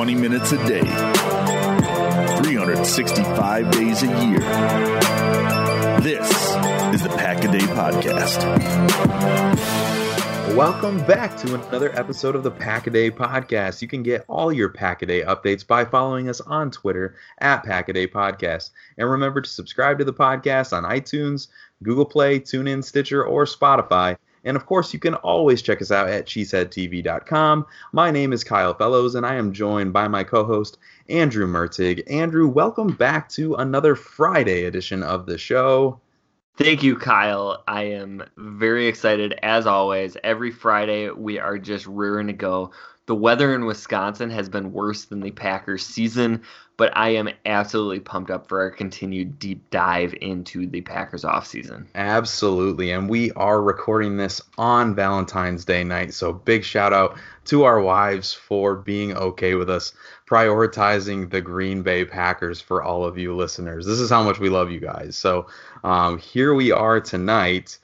20 minutes a day, 365 days a year. This is the Pack-A-Day Podcast. Welcome back to another episode of the Pack-A-Day Podcast. You can get all your Pack-A-Day updates by following us on Twitter at Pack-A-Day Podcast. And remember to subscribe to the podcast on iTunes, Google Play, TuneIn, Stitcher, or Spotify. And of course, you can always check us out at cheeseheadtv.com. My name is Kyle Fellows, and I am joined by my co-host, Andrew Mertig. Andrew, welcome back to another Friday edition of the show. Thank you, Kyle. I am very excited, as always. Every Friday, we are just rearing to go. The weather in Wisconsin has been worse than the Packers season, but I am absolutely pumped up for our continued deep dive into the Packers offseason. Absolutely, and we are recording this on Valentine's Day night, so big shout out to our wives for being okay with us prioritizing the Green Bay Packers for all of you listeners. This is how much we love you guys. So here we are tonight.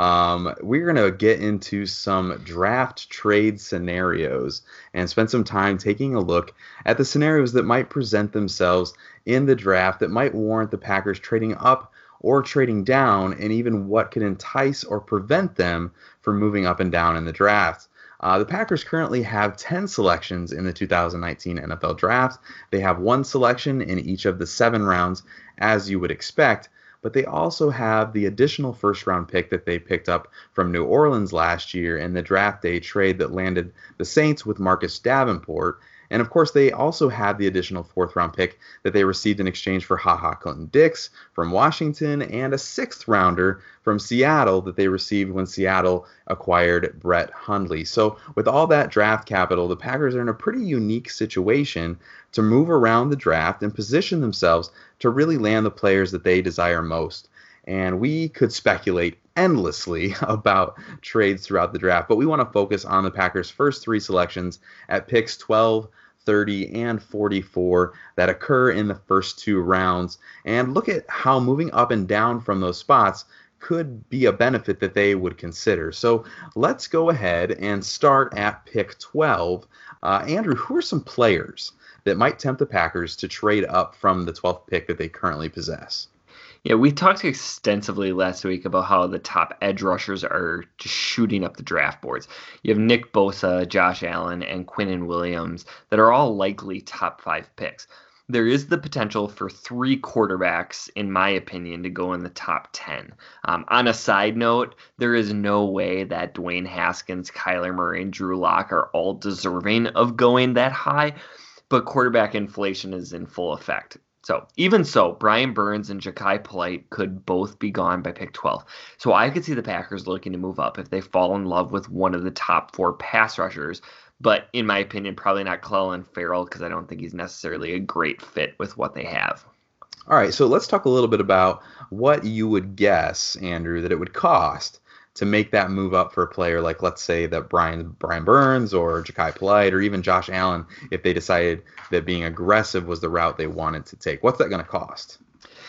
We're going to get into some draft trade scenarios and spend some time taking a look at the scenarios that might present themselves in the draft that might warrant the Packers trading up or trading down, and even what could entice or prevent them from moving up and down in the draft. The Packers currently have 10 selections in the 2019 NFL Draft. They have one selection in each of the 7 rounds, as you would expect. But they also have the additional first-round pick that they picked up from New Orleans last year in the draft day trade that landed the Saints with Marcus Davenport. And, of course, they also have the additional 4th-round pick that they received in exchange for HaHa Clinton-Dix from Washington and a 6th-rounder from Seattle that they received when Seattle acquired Brett Hundley. So with all that draft capital, the Packers are in a pretty unique situation to move around the draft and position themselves to really land the players that they desire most. And we could speculate endlessly about trades throughout the draft, but we want to focus on the Packers' first 3 selections at picks 12, 30, and 44 that occur in the first 2 rounds, and look at how moving up and down from those spots could be a benefit that they would consider. So let's go ahead and start at pick 12. Andrew, who are some players that might tempt the Packers to trade up from the 12th pick that they currently possess? Yeah, we talked extensively last week about how the top edge rushers are just shooting up the draft boards. You have Nick Bosa, Josh Allen, and Quinnen Williams that are all likely top 5 picks. There is the potential for 3 quarterbacks, in my opinion, to go in the top 10. On a side note, there is no way that Dwayne Haskins, Kyler Murray, and Drew Lock are all deserving of going that high, but quarterback inflation is in full effect. So even so, Brian Burns and Jachai Polite could both be gone by pick 12. So I could see the Packers looking to move up if they fall in love with one of the top 4 pass rushers. But in my opinion, probably not Clelin Ferrell, because I don't think he's necessarily a great fit with what they have. All right, so let's talk a little bit about what you would guess, Andrew, that it would cost to make that move up for a player like, let's say, that Brian Burns or Jachai Polite or even Josh Allen, if they decided that being aggressive was the route they wanted to take. What's that going to cost?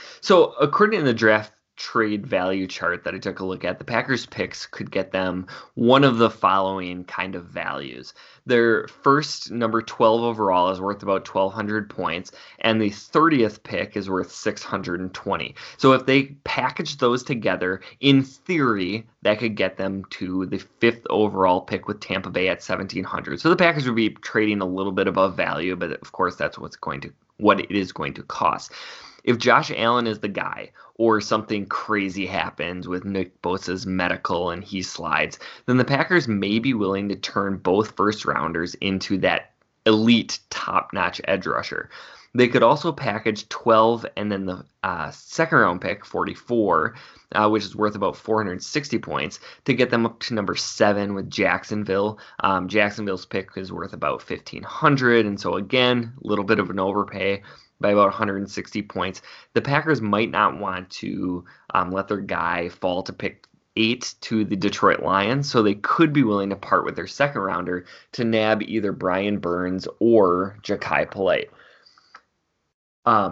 So according to the draft trade value chart that I took a look at, the Packers picks could get them one of the following kind of values. Their first, number 12 overall, is worth about 1,200 points, and the 30th pick is worth 620. So if they package those together, in theory, that could get them to the 5th overall pick with Tampa Bay at 1,700. So the Packers would be trading a little bit above value, but of course that's what it is going to cost. If Josh Allen is the guy, or something crazy happens with Nick Bosa's medical and he slides, then the Packers may be willing to turn both first rounders into that elite top-notch edge rusher. They could also package 12 and then the second round pick, 44, which is worth about 460 points, to get them up to number 7 with Jacksonville. Jacksonville's pick is worth about 1,500, and so again, a little bit of an overpay by about 160 points. The Packers might not want to let their guy fall to pick 8 to the Detroit Lions, so they could be willing to part with their second rounder to nab either Brian Burns or Jachai Polite.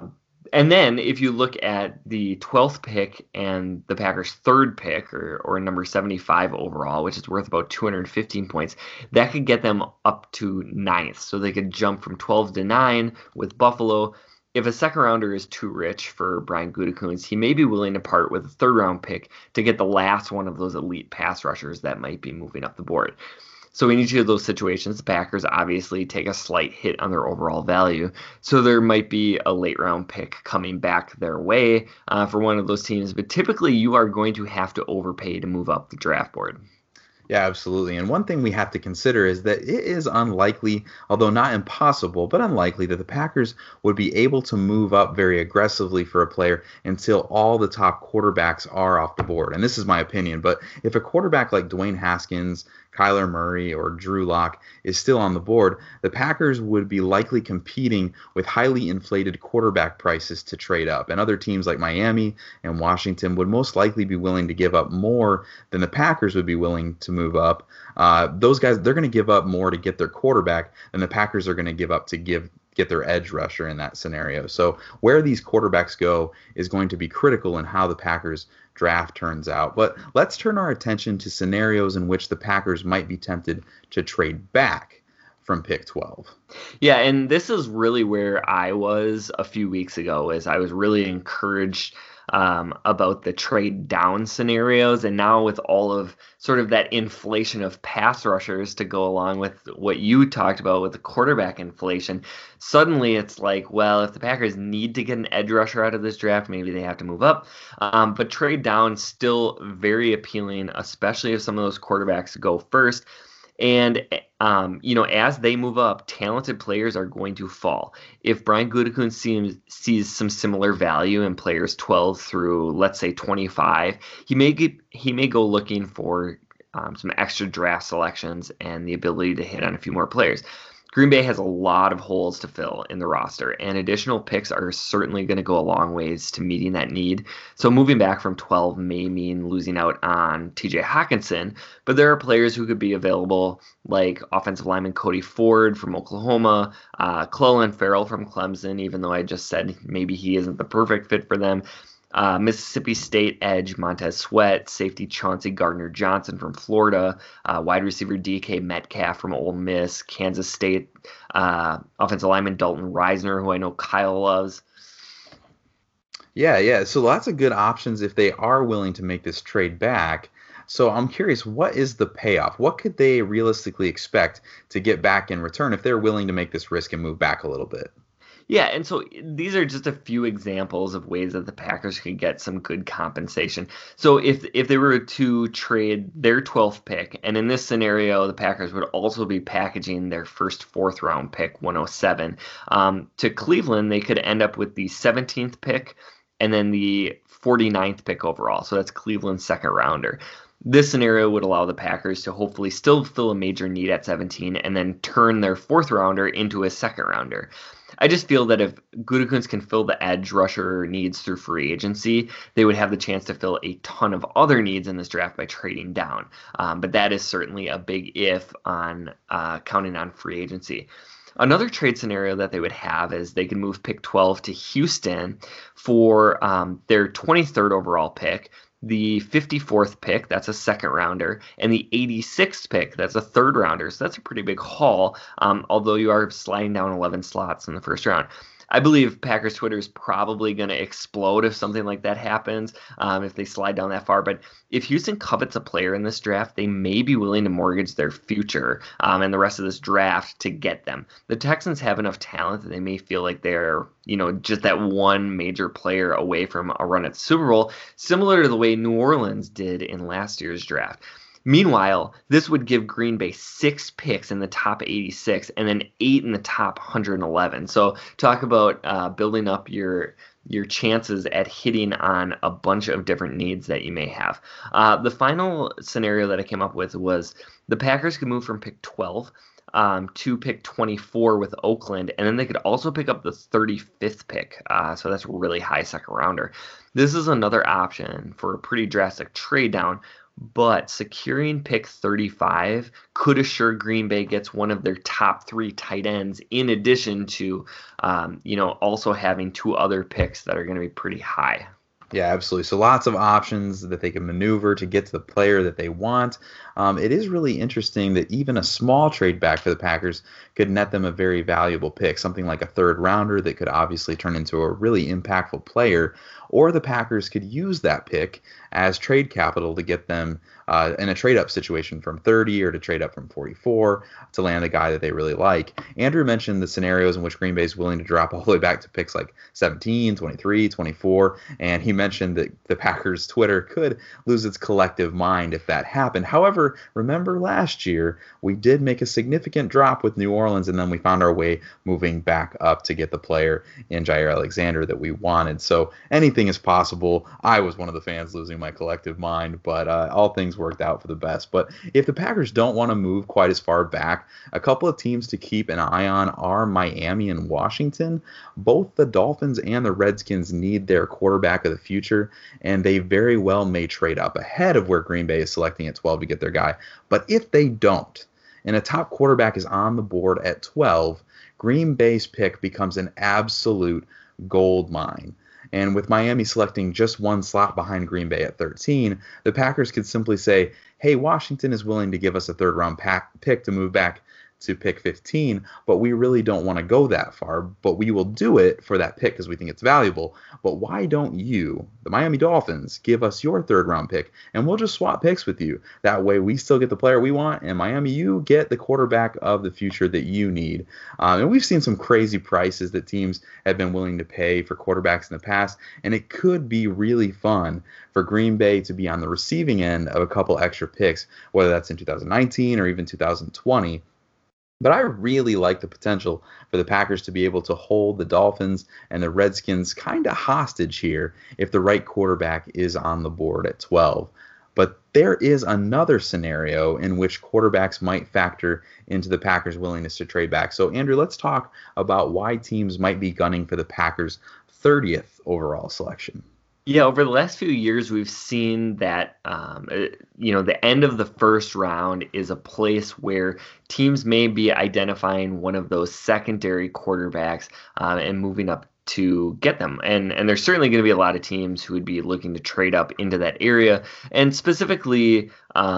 And then if you look at the 12th pick and the Packers' third pick, or number 75 overall, which is worth about 215 points, that could get them up to ninth. So they could jump from 12 to 9 with Buffalo. If a second rounder is too rich for Brian Gutekunst, he may be willing to part with a third round pick to get the last one of those elite pass rushers that might be moving up the board. So in each of those situations, the Packers obviously take a slight hit on their overall value. So there might be a late round pick coming back their way for one of those teams. But typically you are going to have to overpay to move up the draft board. Yeah, absolutely. And one thing we have to consider is that it is unlikely, although not impossible, but unlikely that the Packers would be able to move up very aggressively for a player until all the top quarterbacks are off the board. And this is my opinion, but if a quarterback like Dwayne Haskins, Kyler Murray, or Drew Lock is still on the board, the Packers would be likely competing with highly inflated quarterback prices to trade up. And other teams like Miami and Washington would most likely be willing to give up more than the Packers would be willing to move up. Those guys, they're going to give up more to get their quarterback than the Packers are going to give up to get their edge rusher in that scenario. So where these quarterbacks go is going to be critical in how the Packers draft turns out. But let's turn our attention to scenarios in which the Packers might be tempted to trade back from pick 12. Yeah, and this is really where I was a few weeks ago, as I was really encouraged about the trade down scenarios. And now with all of sort of that inflation of pass rushers to go along with what you talked about with the quarterback inflation, suddenly it's like, well, if the Packers need to get an edge rusher out of this draft, maybe they have to move up. But trade down still very appealing, especially if some of those quarterbacks go first. And, as they move up, talented players are going to fall. If Brian Gutekunst sees some similar value in players 12 through, let's say, 25, he may go looking for some extra draft selections and the ability to hit on a few more players. Green Bay has a lot of holes to fill in the roster, and additional picks are certainly going to go a long ways to meeting that need. So moving back from 12 may mean losing out on TJ Hockenson, but there are players who could be available, like offensive lineman Cody Ford from Oklahoma, Clelin Ferrell from Clemson, even though I just said maybe he isn't the perfect fit for them. Mississippi State edge Montez Sweat, safety Chauncey Gardner-Johnson from Florida, wide receiver DK Metcalf from Ole Miss, Kansas State offensive lineman Dalton Reisner, who I know Kyle loves. Yeah. So lots of good options if they are willing to make this trade back. So I'm curious, what is the payoff? What could they realistically expect to get back in return if they're willing to make this risk and move back a little bit? Yeah, and so these are just a few examples of ways that the Packers could get some good compensation. So if they were to trade their 12th pick, and in this scenario, the Packers would also be packaging their first fourth round pick, 107, to Cleveland, they could end up with the 17th pick and then the 49th pick overall. So that's Cleveland's second rounder. This scenario would allow the Packers to hopefully still fill a major need at 17 and then turn their fourth rounder into a second rounder. I just feel that if Gutekunst can fill the edge rusher needs through free agency, they would have the chance to fill a ton of other needs in this draft by trading down. But that is certainly a big if on counting on free agency. Another trade scenario that they would have is they could move pick 12 to Houston for their 23rd overall pick, the 54th pick, that's a second rounder, and the 86th pick, that's a third rounder. So that's a pretty big haul, although you are sliding down 11 slots in the first round. I believe Packers Twitter is probably going to explode if something like that happens, if they slide down that far. But if Houston covets a player in this draft, they may be willing to mortgage their future and the rest of this draft to get them. The Texans have enough talent that they may feel like they're, just that one major player away from a run at the Super Bowl, similar to the way New Orleans did in last year's draft. Meanwhile, this would give Green Bay 6 picks in the top 86 and then 8 in the top 111. So talk about building up your chances at hitting on a bunch of different needs that you may have. The final scenario that I came up with was the Packers could move from pick 12 to pick 24 with Oakland, and then they could also pick up the 35th pick. So that's a really high second rounder. This is another option for a pretty drastic trade down but securing pick 35 could assure Green Bay gets one of their top 3 tight ends, in addition to, also having 2 other picks that are going to be pretty high. Yeah, absolutely. So lots of options that they can maneuver to get to the player that they want. It is really interesting that even a small trade back for the Packers could net them a very valuable pick, something like a third rounder that could obviously turn into a really impactful player. Or the Packers could use that pick as trade capital to get them in a trade-up situation from 30 or to trade up from 44 to land a guy that they really like. Andrew mentioned the scenarios in which Green Bay is willing to drop all the way back to picks like 17, 23, 24, and he mentioned that the Packers' Twitter could lose its collective mind if that happened. However, remember last year, we did make a significant drop with New Orleans, and then we found our way moving back up to get the player in Jair Alexander that we wanted. So anything is possible. I was one of the fans losing my collective mind, but all things worked out for the best. But if the Packers don't want to move quite as far back, a couple of teams to keep an eye on are Miami and Washington. Both the Dolphins and the Redskins need their quarterback of the future, and they very well may trade up ahead of where Green Bay is selecting at 12 to get their guy. But if they don't, and a top quarterback is on the board at 12, Green Bay's pick becomes an absolute gold mine. And with Miami selecting just one slot behind Green Bay at 13, the Packers could simply say, hey, Washington is willing to give us a third-round pick to move back to pick 15, but we really don't want to go that far, but we will do it for that pick because we think it's valuable. But why don't you, the Miami Dolphins, give us your third-round pick, and we'll just swap picks with you. That way we still get the player we want, and Miami, you get the quarterback of the future that you need. And we've seen some crazy prices that teams have been willing to pay for quarterbacks in the past, and it could be really fun for Green Bay to be on the receiving end of a couple extra picks, whether that's in 2019 or even 2020. But I really like the potential for the Packers to be able to hold the Dolphins and the Redskins kind of hostage here if the right quarterback is on the board at 12. But there is another scenario in which quarterbacks might factor into the Packers' willingness to trade back. So, Andrew, let's talk about why teams might be gunning for the Packers' 30th overall selection. Yeah, over the last few years, we've seen that, the end of the first round is a place where teams may be identifying one of those secondary quarterbacks and moving up to get them. And there's certainly going to be a lot of teams who would be looking to trade up into that area. And specifically,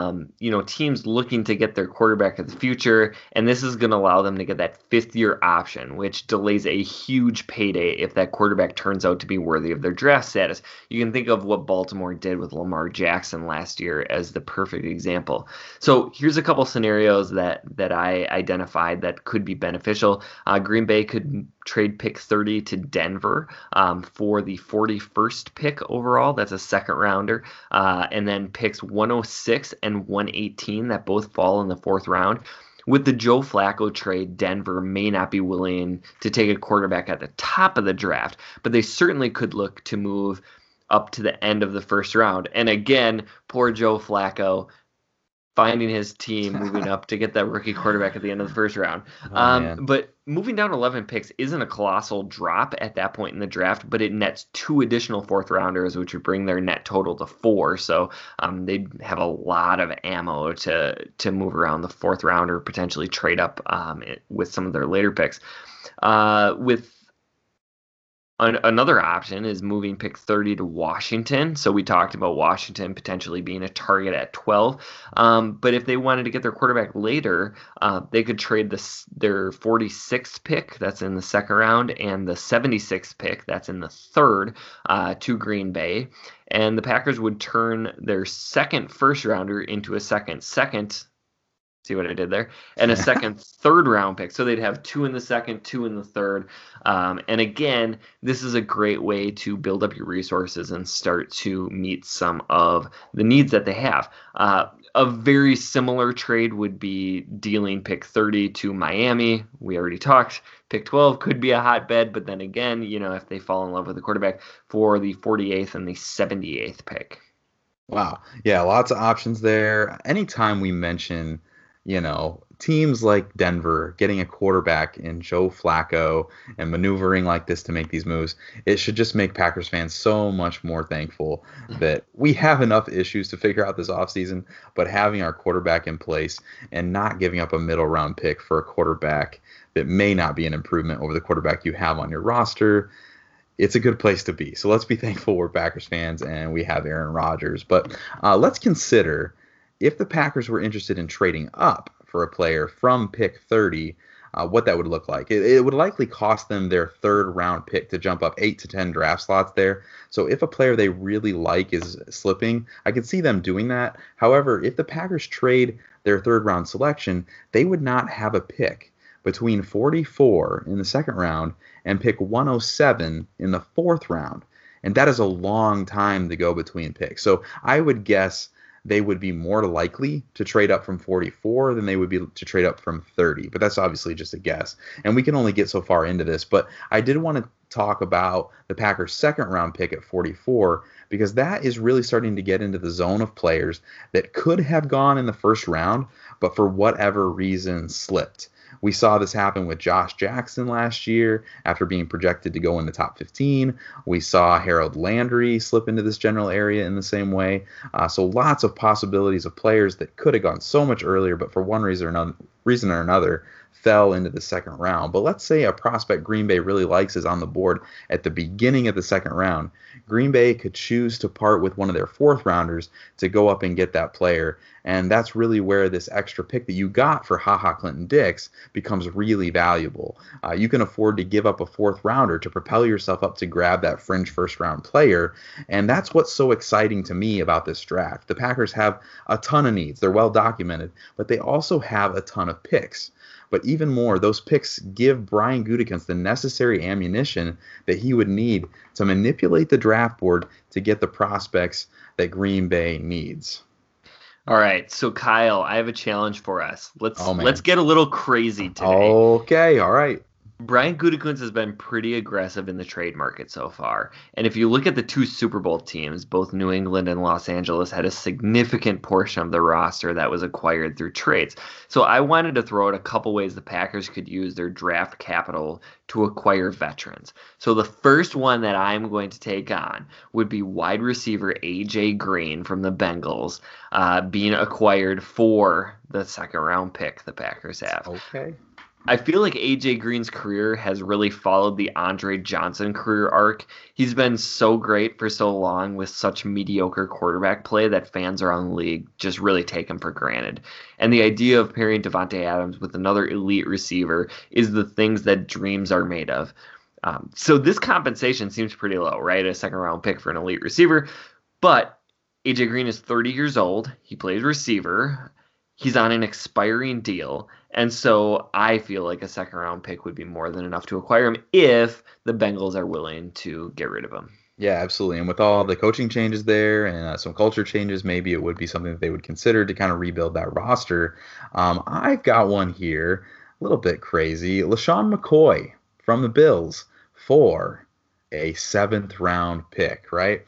teams looking to get their quarterback of the future. And this is going to allow them to get that fifth-year option, which delays a huge payday if that quarterback turns out to be worthy of their draft status. You can think of what Baltimore did with Lamar Jackson last year as the perfect example. So here's a couple scenarios that I identified that could be beneficial. Green Bay could trade pick 30 to Denver for the 41st pick overall. That's a second rounder. And then picks 106 and 118 that both fall in the fourth round. With the Joe Flacco trade, Denver may not be willing to take a quarterback at the top of the draft, but they certainly could look to move up to the end of the first round. And again, poor Joe Flacco finding his team moving up to get that rookie quarterback at the end of the first round. But moving down 11 picks isn't a colossal drop at that point in the draft, but it nets 2 additional fourth rounders, which would bring their net total to 4. So they'd have a lot of ammo to move around the fourth round or potentially trade up with some of their later picks. Another option is moving pick 30 to Washington. So we talked about Washington potentially being a target at 12. But if they wanted to get their quarterback later, they could trade their 46th pick, that's in the second round, and the 76th pick, that's in the third, to Green Bay. And the Packers would turn their second first rounder into a second. See what I did there? And a second third round pick. So they'd have 2 in the second, 2 in the third. And again, this is a great way to build up your resources and start to meet some of the needs that they have. A very similar trade would be dealing pick 30 to Miami. We already talked. Pick 12 could be a hotbed, but then again, if they fall in love with the quarterback, for the 48th and the 78th pick. Wow. Yeah, lots of options there. Anytime we mention teams like Denver getting a quarterback in Joe Flacco and maneuvering like this to make these moves, it should just make Packers fans so much more thankful that we have enough issues to figure out this offseason, but having our quarterback in place and not giving up a middle round pick for a quarterback that may not be an improvement over the quarterback you have on your roster, it's a good place to be. So let's be thankful we're Packers fans and we have Aaron Rodgers. But let's consider if the Packers were interested in trading up for a player from pick 30, what that would look like. It would likely cost them their third round pick to jump up 8 to 10 draft slots there. So if a player they really like is slipping, I could see them doing that. However, if the Packers trade their third round selection, they would not have a pick between 44 in the second round and pick 107 in the fourth round. And that is a long time to go between picks. So I would guess they would be more likely to trade up from 44 than they would be to trade up from 30. But that's obviously just a guess. And we can only get so far into this. But I did want to talk about the Packers' second round pick at 44, because that is really starting to get into the zone of players that could have gone in the first round, but for whatever reason slipped. We saw this happen with Josh Jackson last year after being projected to go in the top 15. We saw Harold Landry slip into this general area in the same way. So lots of possibilities of players that could have gone so much earlier, but for one reason or another fell into the second round. But let's say a prospect Green Bay really likes is on the board at the beginning of the second round. Green Bay could choose to part with one of their fourth rounders to go up and get that player. And that's really where this extra pick that you got for HaHa Clinton-Dix becomes really valuable. You can afford to give up a fourth rounder to propel yourself up to grab that fringe first round player. And that's what's so exciting to me about this draft. The Packers have a ton of needs. They're well documented, but they also have a ton of picks. But even more, those picks give Brian Gutekunst the necessary ammunition that he would need to manipulate the draft board to get the prospects that Bay needs. All right, so Kyle, I have a challenge for us. Let's get a little crazy today. Okay, all right. Brian Gutekunst has been pretty aggressive in the trade market so far. And if you look at the two Super Bowl teams, both New England and Los Angeles had a significant portion of the roster that was acquired through trades. So I wanted to throw out a couple ways the Packers could use their draft capital to acquire veterans. So the first one that I'm going to take on would be wide receiver A.J. Green from the Bengals being acquired for the second round pick the Packers have. Okay. I feel like A.J. Green's career has really followed the Andre Johnson career arc. He's been so great for so long with such mediocre quarterback play that fans around the league just really take him for granted. And the idea of pairing Davante Adams with another elite receiver is the things that dreams are made of. So this compensation seems pretty low, right? A second round pick for an elite receiver. But A.J. Green is 30 years old. He plays receiver. He's on an expiring deal. And so I feel like a second round pick would be more than enough to acquire him if the Bengals are willing to get rid of him. Yeah, absolutely. And with all the coaching changes there and some culture changes, maybe it would be something that they would consider to kind of rebuild that roster. I've got one here, a little bit crazy. LaShawn McCoy from the Bills for a 7th round pick, right?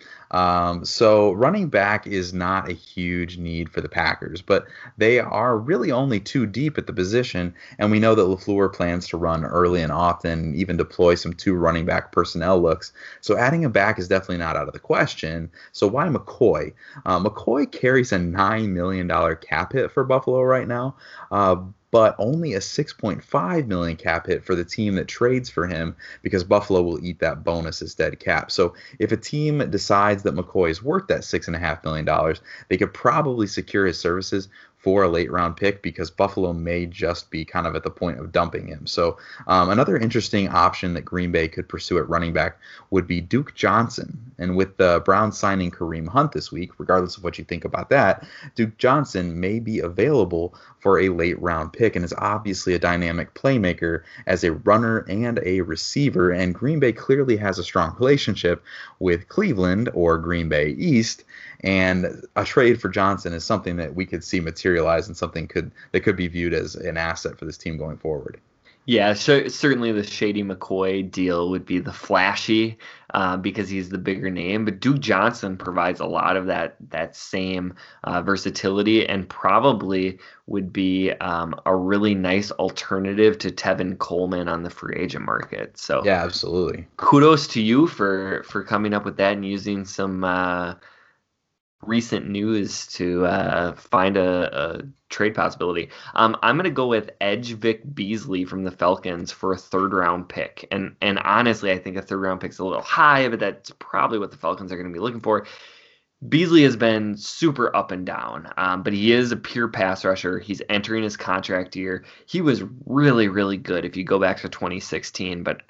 So running back is not a huge need for the Packers, but they are really only 2 deep at the position, and we know that LaFleur plans to run early and often, even deploy some 2 running back personnel looks. So adding a back is definitely not out of the question. So why McCoy? McCoy carries a $9 million cap hit for Buffalo right now, but only a $6.5 million cap hit for the team that trades for him, because Buffalo will eat that bonus as dead cap. So if a team decides that McCoy is worth that $6.5 million, they could probably secure his services for a late round pick, because Buffalo may just be kind of at the point of dumping him. So another interesting option that Green Bay could pursue at running back would be Duke Johnson. And with the Browns signing Kareem Hunt this week, regardless of what you think about that, Duke Johnson may be available for a late round pick and is obviously a dynamic playmaker as a runner and a receiver. And Green Bay clearly has a strong relationship with Cleveland, or Green Bay East. And a trade for Johnson is something that we could see materialize and something that could be viewed as an asset for this team going forward. Yeah, certainly the Shady McCoy deal would be the flashy because he's the bigger name. But Duke Johnson provides a lot of that same versatility and probably would be a really nice alternative to Tevin Coleman on the free agent market. So Yeah, absolutely. kudos to you for coming up with that and using some recent news to find a trade possibility. I'm going to go with Edge Vic Beasley from the Falcons for a third-round pick. And honestly, I think a third-round pick's a little high, but that's probably what the Falcons are going to be looking for. Beasley has been super up and down, but he is a pure pass rusher. He's entering his contract year. He was really, really good if you go back to 2016, but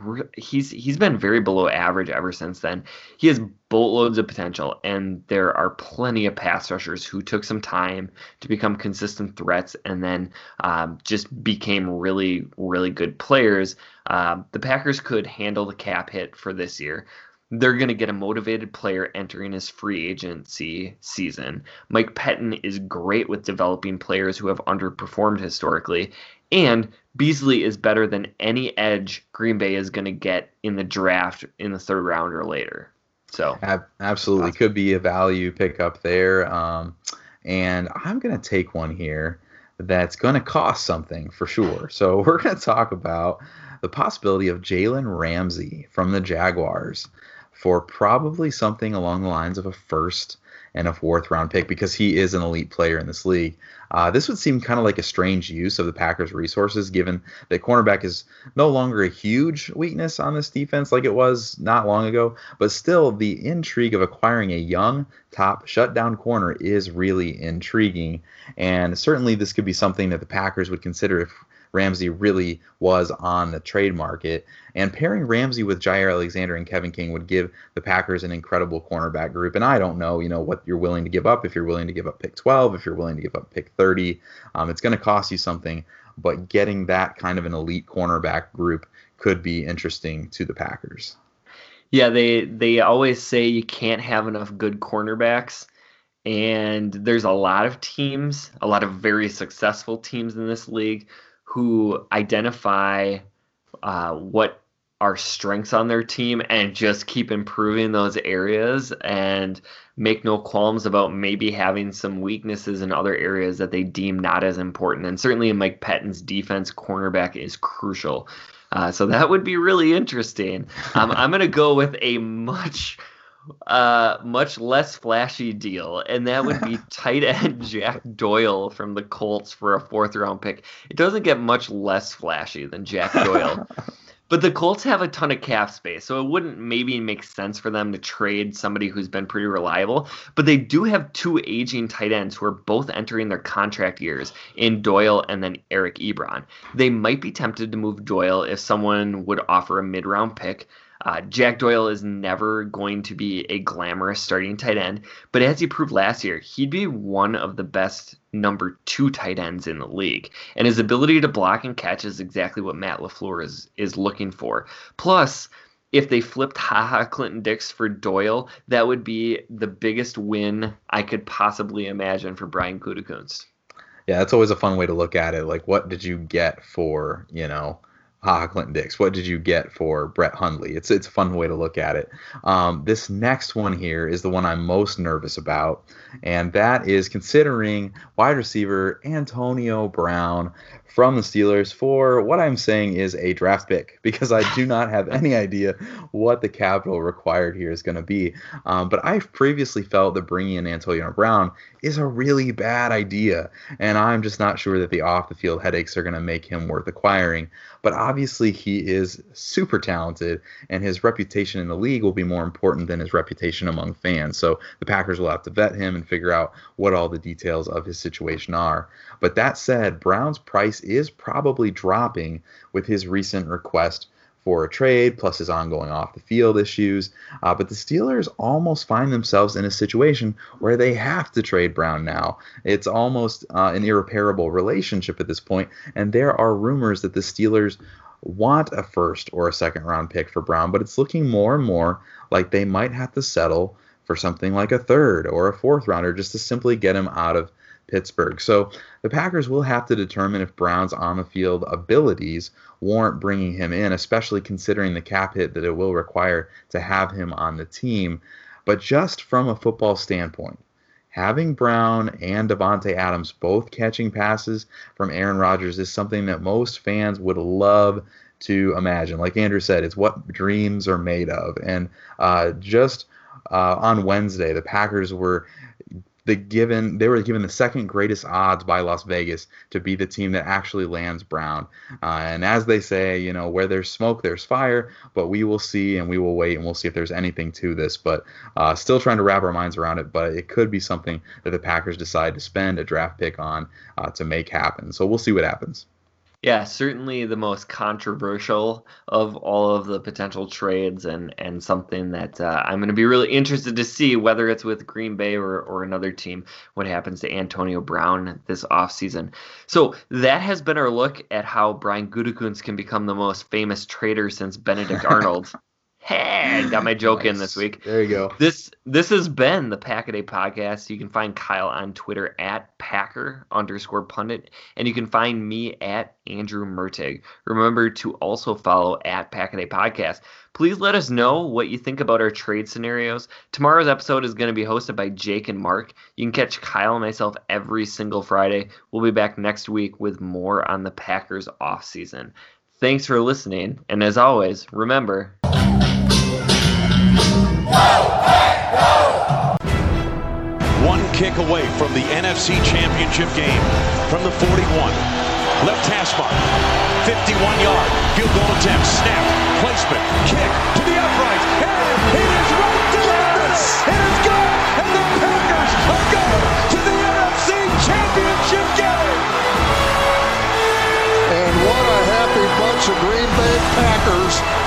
he's been very below average ever since then. He has boatloads of potential, and there are plenty of pass rushers who took some time to become consistent threats and then just became really, really good players. The Packers could handle the cap hit for this year. They're going to get a motivated player entering his free agency season. Mike Pettin is great with developing players who have underperformed historically. And Beasley is better than any edge Green Bay is going to get in the draft in the third round or later. So absolutely could be a value pickup there. And I'm going to take one here that's going to cost something for sure. So we're going to talk about the possibility of Jalen Ramsey from the Jaguars for probably something along the lines of a first and a fourth round pick because he is an elite player in this league. This would seem kind of like a strange use of the Packers' resources given that cornerback is no longer a huge weakness on this defense like it was not long ago, but still the intrigue of acquiring a young top shutdown corner is really intriguing. And certainly this could be something that the Packers would consider if Ramsey really was on the trade market. And pairing Ramsey with Jair Alexander and Kevin King would give the Packers an incredible cornerback group. And I don't know, what you're willing to give up. If you're willing to give up pick 12, if you're willing to give up pick 30, it's going to cost you something. But getting that kind of an elite cornerback group could be interesting to the Packers. Yeah, they always say you can't have enough good cornerbacks. And there's a lot of teams, a lot of very successful teams in this league who identify what are strengths on their team and just keep improving those areas and make no qualms about maybe having some weaknesses in other areas that they deem not as important. And certainly in Mike Pettin's defense, cornerback is crucial. So that would be really interesting. I'm going to go with a much less flashy deal, and that would be tight end Jack Doyle from the Colts for a fourth round pick. It doesn't get much less flashy than Jack Doyle. But the Colts have a ton of cap space, so it wouldn't maybe make sense for them to trade somebody who's been pretty reliable. But they do have two aging tight ends who are both entering their contract years in Doyle and then Eric Ebron. They might be tempted to move Doyle if someone would offer a mid-round pick. Jack Doyle is never going to be a glamorous starting tight end, but as he proved last year, he'd be one of the best number 2 tight ends in the league. And his ability to block and catch is exactly what Matt LaFleur is looking for. Plus, if they flipped HaHa Clinton Dix for Doyle, that would be the biggest win I could possibly imagine for Brian Gutekunst. Yeah, that's always a fun way to look at it. Like, what did you get for, HaHa Clinton Dix? What did you get for Brett Hundley? It's a fun way to look at it. This next one here is the one I'm most nervous about, and that is considering wide receiver Antonio Brown from the Steelers for what I'm saying is a draft pick, because I do not have any idea what the capital required here is going to be. But I've previously felt that bringing in Antonio Brown is a really bad idea, and I'm just not sure that the off-the-field headaches are going to make him worth acquiring. But obviously he is super talented, and his reputation in the league will be more important than his reputation among fans. So the Packers will have to vet him and figure out what all the details of his situation are. But that said, Brown's price is probably dropping with his recent request for a trade, plus his ongoing off-the-field issues. But the Steelers almost find themselves in a situation where they have to trade Brown now. It's almost an irreparable relationship at this point, and there are rumors that the Steelers want a first or a second-round pick for Brown, but it's looking more and more like they might have to settle for something like a third or a fourth rounder just to simply get him out of Pittsburgh. So the Packers will have to determine if Brown's on-the-field abilities warrant bringing him in, especially considering the cap hit that it will require to have him on the team. But just from a football standpoint, having Brown and Davante Adams both catching passes from Aaron Rodgers is something that most fans would love to imagine. Like Andrew said, it's what dreams are made of. And on Wednesday, the Packers were given the second greatest odds by Las Vegas to be the team that actually lands Brown. And as they say, where there's smoke, there's fire. But we will see, and we will wait, and we'll see if there's anything to this. But still trying to wrap our minds around it. But it could be something that the Packers decide to spend a draft pick on to make happen. So we'll see what happens. Yeah, certainly the most controversial of all of the potential trades, and something that I'm going to be really interested to see, whether it's with Green Bay or another team, what happens to Antonio Brown this offseason. So that has been our look at how Brian Gutekunst can become the most famous trader since Benedict Arnold. Hey, got my joke in this week. There you go. This has been the Pack-A-Day Podcast. You can find Kyle on Twitter at Packer_pundit, and you can find me at Andrew Mertig. Remember to also follow at Pack-A-Day Podcast. Please let us know what you think about our trade scenarios. Tomorrow's episode is going to be hosted by Jake and Mark. You can catch Kyle and myself every single Friday. We'll be back next week with more on the Packers offseason. Thanks for listening, and as always, remember... One kick away from the NFC Championship game from the 41. Left hash mark. 51-yard field goal attempt. Snap. Placement. Kick to the upright. And it is right to the fence. It is good. And the Packers are going to the NFC Championship game. And what a happy bunch of Green Bay Packers